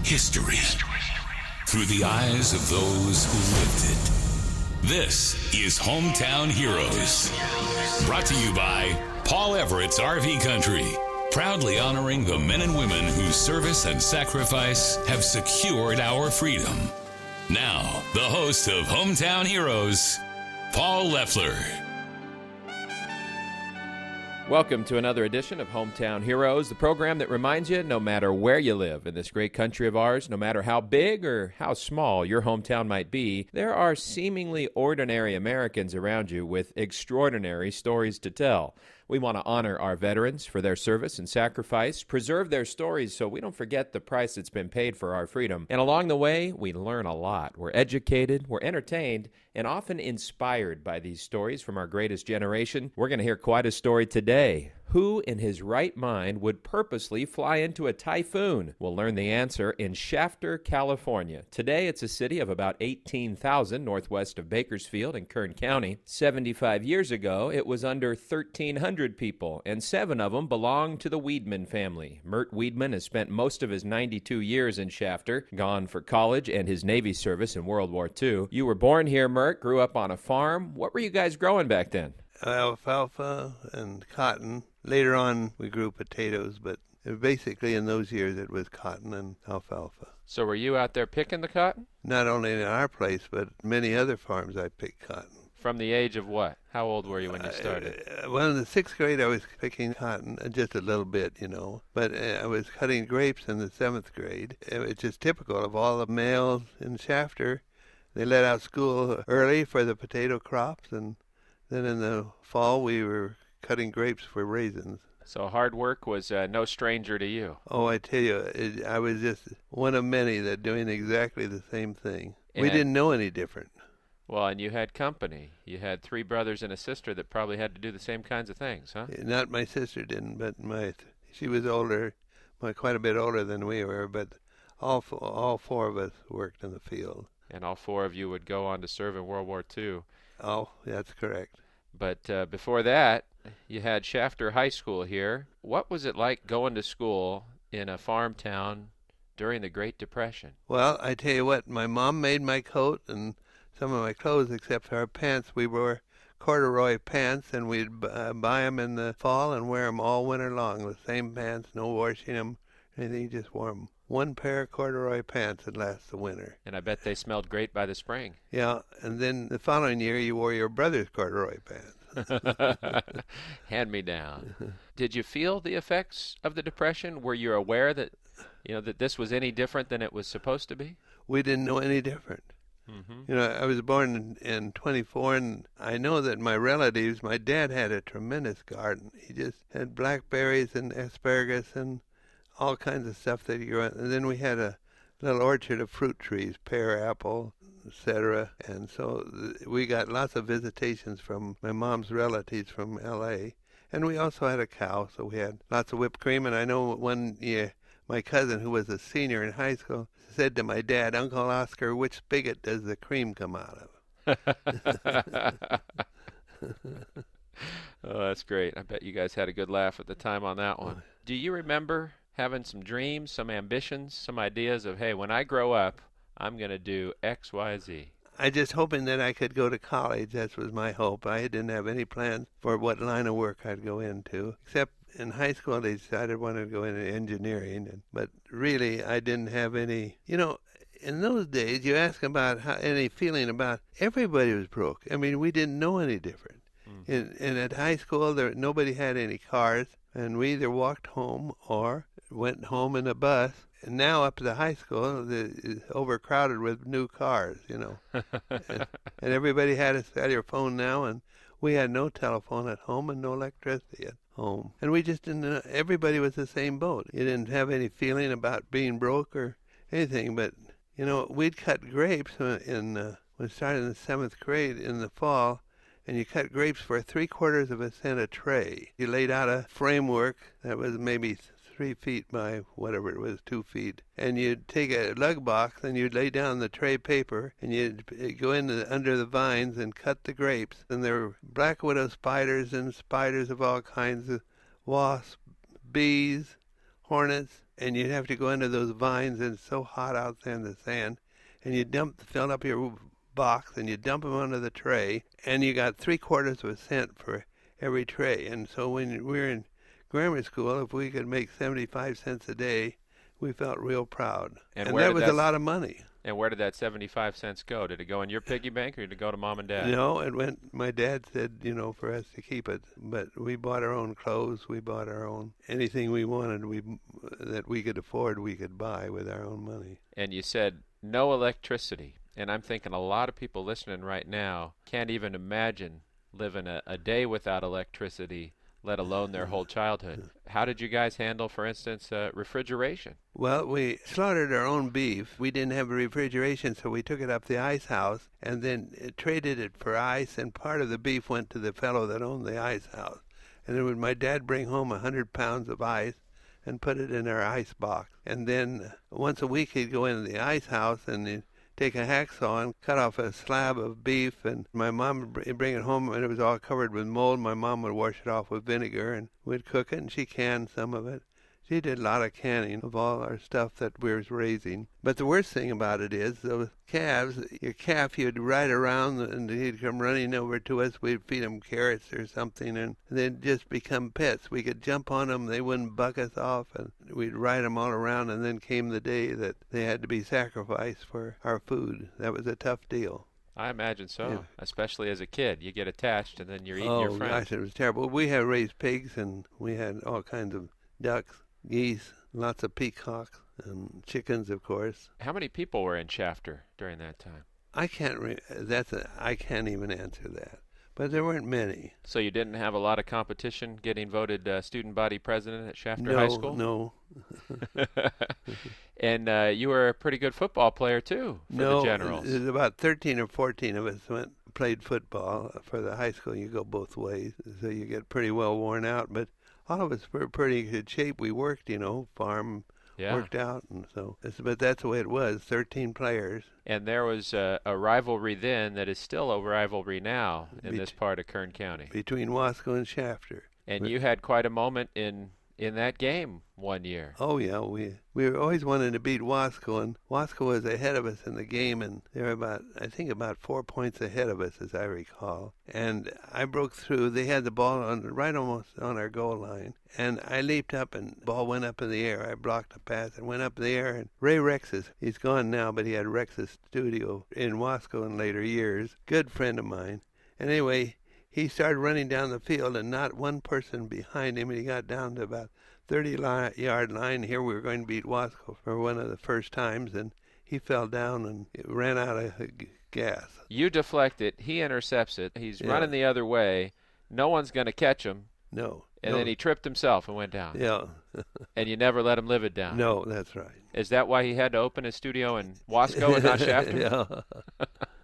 history through the eyes of those who lived it. This is Hometown Heroes, brought to you by Paul Everett's RV Country, proudly honoring the men and women whose service and sacrifice have secured our freedom. Now, the host of Hometown Heroes, Paul Leffler. Welcome to another edition of Hometown Heroes, the program that reminds you no matter where you live in this great country of ours, no matter how big or how small your hometown might be, there are seemingly ordinary Americans around you with extraordinary stories to tell. We want to honor our veterans for their service and sacrifice, preserve their stories so we don't forget the price that's been paid for our freedom. And along the way, we learn a lot. We're educated, we're entertained, and often inspired by these stories from our greatest generation. We're going to hear quite a story today. Who in his right mind would purposely fly into a typhoon? We'll learn the answer in Shafter, California. Today, it's a city of about 18,000 northwest of Bakersfield in Kern County. 75 years ago, it was under 1,300 people, and 7 of them belonged to the Weedman family. Mert Weedman has spent most of his 92 years in Shafter, gone for college and his Navy service in World War II. You were born here, Mert, grew up on a farm. What were you guys growing back then? Alfalfa and cotton. Later on, we grew potatoes, but basically in those years it was cotton and alfalfa. So were you out there picking the cotton? Not only in our place, but many other farms I picked cotton. From the age of what? How old were you when you started? Well, in the 6th grade I was picking cotton, just a little bit, But I was cutting grapes in the 7th grade. It was just typical of all the males in Shafter. They let out school early for the potato crops, and then in the fall we were cutting grapes for raisins. So hard work was no stranger to you. Oh, I tell you, I was just one of many that doing exactly the same thing. We didn't know any different. Well, and you had company. You had 3 brothers and a sister that probably had to do the same kinds of things, huh? Not my sister didn't, but she was older, quite a bit older than we were, but all 4 of us worked in the field. And all 4 of you would go on to serve in World War II. Oh, that's correct. But before that, you had Shafter High School here. What was it like going to school in a farm town during the Great Depression? Well, I tell you what, my mom made my coat and some of my clothes, except our pants. We wore corduroy pants, and we'd buy them in the fall and wear them all winter long. The same pants, no washing them, anything, you just wore them. 1 pair of corduroy pants that last the winter. And I bet they smelled great by the spring. Yeah, and then the following year you wore your brother's corduroy pants. Hand me down. Did you feel the effects of the Depression? Were you aware that that this was any different than it was supposed to be? We didn't know any different. Mm-hmm. I was born in 24, and I know that my relatives, my dad had a tremendous garden. He just had blackberries and asparagus and all kinds of stuff that you grew. And then we had a little orchard of fruit trees, pear, apple, etc. And so we got lots of visitations from my mom's relatives from L.A. And we also had a cow, so we had lots of whipped cream. And I know one year my cousin, who was a senior in high school, said to my dad, "Uncle Oscar, which spigot does the cream come out of?" Oh, that's great. I bet you guys had a good laugh at the time on that one. Do you remember having some dreams, some ambitions, some ideas of, hey, when I grow up, I'm going to do X, Y, Z? I just hoping that I could go to college. That was my hope. I didn't have any plans for what line of work I'd go into, except in high school they decided I wanted to go into engineering. But really, I didn't have any, in those days, you ask about any feeling about, everybody was broke. I mean, we didn't know any different. Mm-hmm. And at high school, nobody had any cars, and we either walked home or went home in a bus. And now up to the high school, it's overcrowded with new cars, and everybody had a cellular phone now, and we had no telephone at home and no electricity at home. And we just didn't, everybody was the same boat. You didn't have any feeling about being broke or anything, but, we'd cut grapes when we started in the 7th grade in the fall, and you cut grapes for 3/4 cent a tray. You laid out a framework that was maybe 3 feet by whatever it was, 2 feet. And you'd take a lug box and you'd lay down the tray paper and you'd go under the vines and cut the grapes. And there were black widow spiders and spiders of all kinds, of wasps, bees, hornets, and you'd have to go into those vines, and it's so hot out there in the sand, and you fill up your box, and you dump them onto the tray, and you got 3/4 of a cent for every tray. And so when we were in grammar school, if we could make 75 cents a day, we felt real proud. And that was a lot of money. And where did that 75 cents go? Did it go in your piggy bank or did it go to Mom and Dad? No, it went, my dad said, for us to keep it. But we bought our own clothes. We bought our own, anything we wanted that we could afford, we could buy with our own money. And you said no electricity. And I'm thinking a lot of people listening right now can't even imagine living a day without electricity, let alone their whole childhood. How did you guys handle, for instance, refrigeration? Well, we slaughtered our own beef. We didn't have a refrigeration, so we took it up the ice house and then traded it for ice, and part of the beef went to the fellow that owned the ice house. And then would my dad bring home 100 pounds of ice and put it in our ice box. And then once a week he'd go into the ice house and he'd take a hacksaw and cut off a slab of beef, and my mom would bring it home, and it was all covered with mold. My mom would wash it off with vinegar, and we'd cook it, and she canned some of it. She did a lot of canning of all our stuff that we was raising. But the worst thing about it is those calves, your calf, you'd ride around and he'd come running over to us. We'd feed him carrots or something, and they'd just become pets. We could jump on them. They wouldn't buck us off, and we'd ride them all around. And then came the day that they had to be sacrificed for our food. That was a tough deal. I imagine so, yeah. Especially as a kid. You get attached, and then you're eating your friends. Oh, gosh, it was terrible. We had raised pigs, and we had all kinds of ducks, geese, lots of peacocks, and chickens, of course. How many people were in Shafter during that time? I can't even answer that. But there weren't many. So you didn't have a lot of competition getting voted student body president at Shafter High School? No. And you were a pretty good football player, too, for the Generals. No, there's about 13 or 14 of us played football. For the high school, you go both ways, so you get pretty well worn out. But all of us were in pretty good shape. We worked, farm, worked out, and so. But that's the way it was, 13 players. And there was a rivalry then that is still a rivalry now in this part of Kern County. Between Wasco and Shafter. And you had quite a moment in that game one year. Oh, yeah. We were always wanting to beat Wasco, and Wasco was ahead of us in the game, and they were about 4 points ahead of us, as I recall. And I broke through. They had the ball right almost on our goal line, and I leaped up, and the ball went up in the air. I blocked a pass and went up in the air, and Ray Rex's, he's gone now, but he had Rex's studio in Wasco in later years, good friend of mine. And anyway, he started running down the field, and not one person behind him, and he got down to about 30-yard line. Here we were going to beat Wasco for one of the first times, and he fell down and ran out of gas. You deflect it. He intercepts it. He's running the other way. No one's going to catch him. No. And then he tripped himself and went down. Yeah. And you never let him live it down. No, that's right. Is that why he had to open his studio in Wasco and not Shafter? Yeah.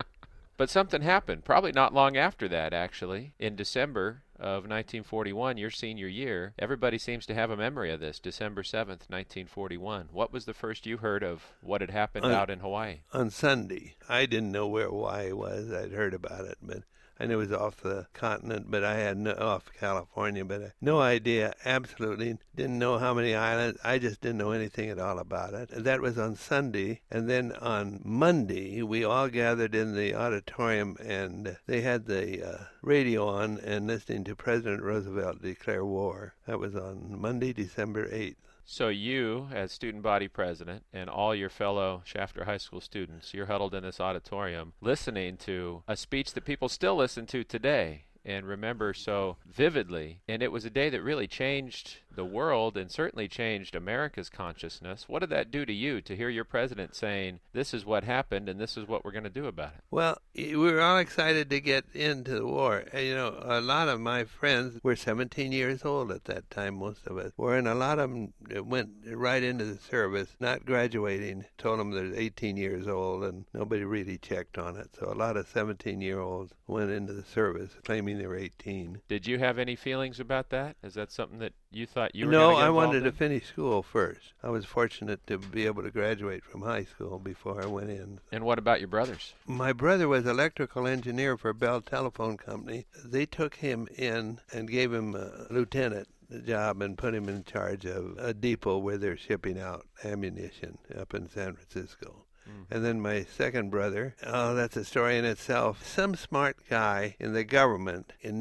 But something happened, probably not long after that, actually. In December of 1941, your senior year, everybody seems to have a memory of this, December 7th, 1941. What was the first you heard of what had happened out in Hawaii? On Sunday. I didn't know where Hawaii was. I'd heard about it, but I knew it was off the continent, but I had off California, but no idea, absolutely. Didn't know how many islands. I just didn't know anything at all about it. That was on Sunday, and then on Monday, we all gathered in the auditorium, and they had the radio on and listening to President Roosevelt declare war. That was on Monday, December 8th. So you, as student body president, and all your fellow Shafter High School students, you're huddled in this auditorium listening to a speech that people still listen to today and remember so vividly. And it was a day that really changed the world and certainly changed America's consciousness. What did that do to you to hear your president saying, this is what happened and this is what we're going to do about it? Well, we were all excited to get into the war. A lot of my friends were 17 years old at that time, most of us were, and a lot of them went right into the service, not graduating. Told them they're 18 years old, and nobody really checked on it. So a lot of 17-year-olds went into the service claiming they were 18. Did you have any feelings about that? Is that something that you thought you were No, going to get I wanted in? to finish school first. I was fortunate to be able to graduate from high school before I went in. And what about your brothers? My brother was electrical engineer for Bell Telephone Company. They took him in and gave him a lieutenant job and put him in charge of a depot where they're shipping out ammunition up in San Francisco. And then my second brother, that's a story in itself. Some smart guy in the government in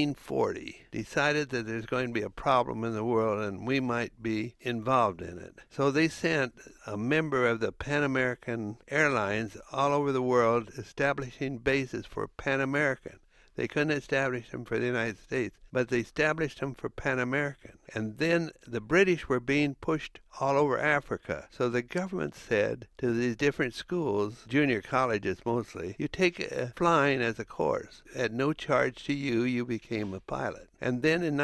1940 decided that there's going to be a problem in the world and we might be involved in it. So they sent a member of the Pan American Airlines all over the world establishing bases for Pan American. They couldn't establish them for the United States, but they established them for Pan American. And then the British were being pushed all over Africa. So the government said to these different schools, junior colleges mostly, you take flying as a course. At no charge to you, you became a pilot. And then in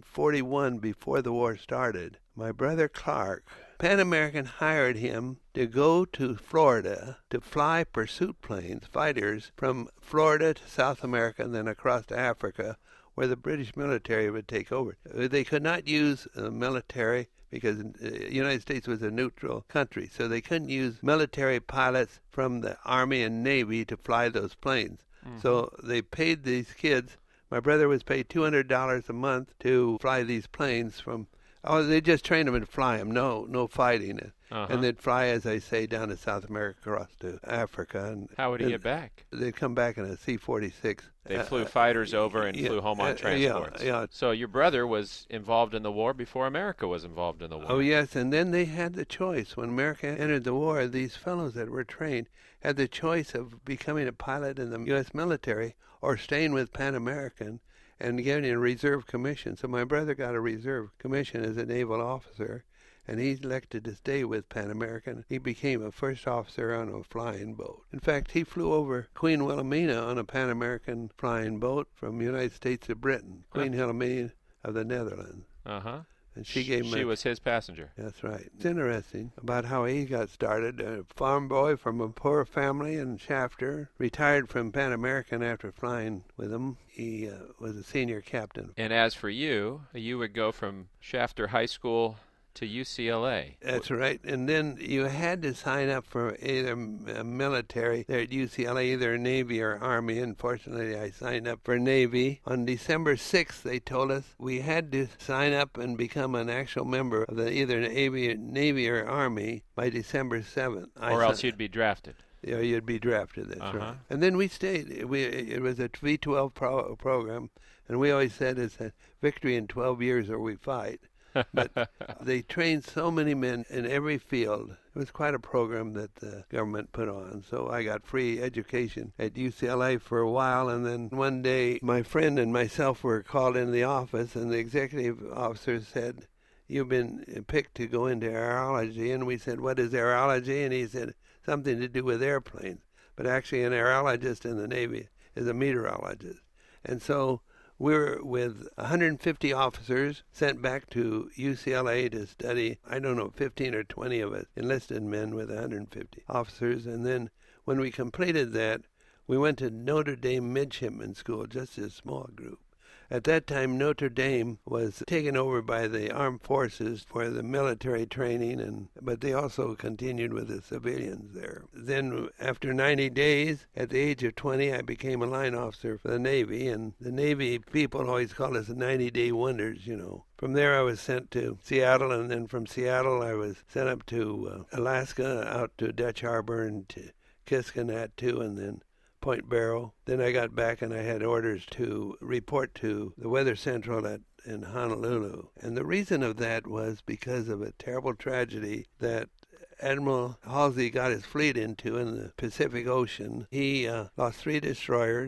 1941, before the war started, my brother Clark, Pan American hired him to go to Florida to fly pursuit planes, fighters, from Florida to South America and then across to Africa, where the British military would take over. They could not use military because the United States was a neutral country, so they couldn't use military pilots from the Army and Navy to fly those planes. So they paid these kids. My brother was paid $200 a month to fly these planes from. Oh, they just trained them to fly them, no fighting. And they'd fly, as I say, down to South America, across to Africa. And how would he get back? They'd come back in a C-46. They flew fighters over and flew home on transports. Yeah. So your brother was involved in the war before America was involved in the war. Oh, yes, and then they had the choice. When America entered the war, these fellows that were trained had the choice of becoming a pilot in the U.S. military or staying with Pan American and getting a reserve commission. So my brother got a reserve commission as a naval officer, and he elected to stay with Pan American. He became a first officer on a flying boat. In fact, he flew over Queen Wilhelmina on a Pan American flying boat from the United States to Britain, Queen Wilhelmina of the Netherlands. And she was his passenger. That's right. It's interesting about how he got started. A farm boy from a poor family in Shafter, retired from Pan American after flying with him. He was a senior captain. And as for you, you would go from Shafter High School to UCLA. That's right. And then you had to sign up for either military there at UCLA, either Navy or Army. Unfortunately, I signed up for Navy. On December 6th, they told us we had to sign up and become an actual member of the either Navy or Army by December 7th. Or else you'd be drafted. Yeah, you'd be drafted, that's right. And then we stayed. It was a V-12 program, and we always said it's a victory in 12 years or we fight. But they trained so many men in every field. It was quite a program that the government put on. So I got free education at UCLA for a while, and then one day my friend and myself were called into the office, and the executive officer said, "You've been picked to go into aerology." And we said, "What is aerology?" And he said, "Something to do with airplanes." But actually an aerologist in the Navy is a meteorologist. And so we're with 150 officers sent back to UCLA to study, 15 or 20 of us, enlisted men with 150 officers. And then when we completed that, we went to Notre Dame Midshipman School, just a small group. At that time, Notre Dame was taken over by the armed forces for the military training, but they also continued with the civilians there. Then, after 90 days, at the age of 20, I became a line officer for the Navy, and the Navy people always call us the 90-day wonders, you know. From there, I was sent to Seattle, and then from Seattle, I was sent up to Alaska, out to Dutch Harbor, and to Kiskonat, too, and then Point Barrow. Then I got back and I had orders to report to the Weather Central in Honolulu. And the reason of that was because of a terrible tragedy that Admiral Halsey got his fleet into in the Pacific Ocean. He lost 3 destroyers,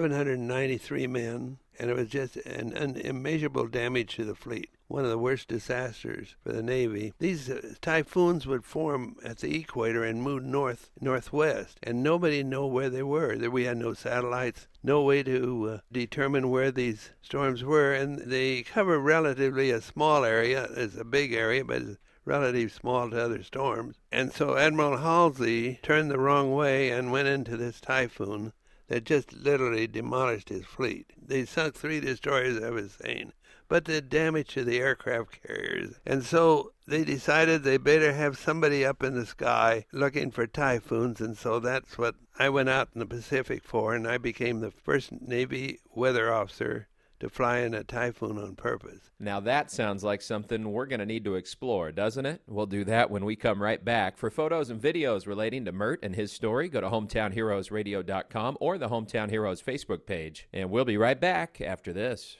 793 men, and it was just an immeasurable damage to the fleet. One of the worst disasters for the Navy. These typhoons would form at the equator and move northwest, and nobody knew where they were. We had no satellites, no way to determine where these storms were, and they cover relatively a small area. It's a big area, but it's relatively small to other storms. And so Admiral Halsey turned the wrong way and went into this typhoon that just literally demolished his fleet. They sunk 3 destroyers, I was saying, but the damage to the aircraft carriers. And so they decided they better have somebody up in the sky looking for typhoons, and so that's what I went out in the Pacific for, and I became the first Navy weather officer to fly in a Typhoon on purpose. Now that sounds like something we're going to need to explore, doesn't it? We'll do that when we come right back. For photos and videos relating to Mert and his story, go to hometownheroesradio.com or the Hometown Heroes Facebook page. And we'll be right back after this.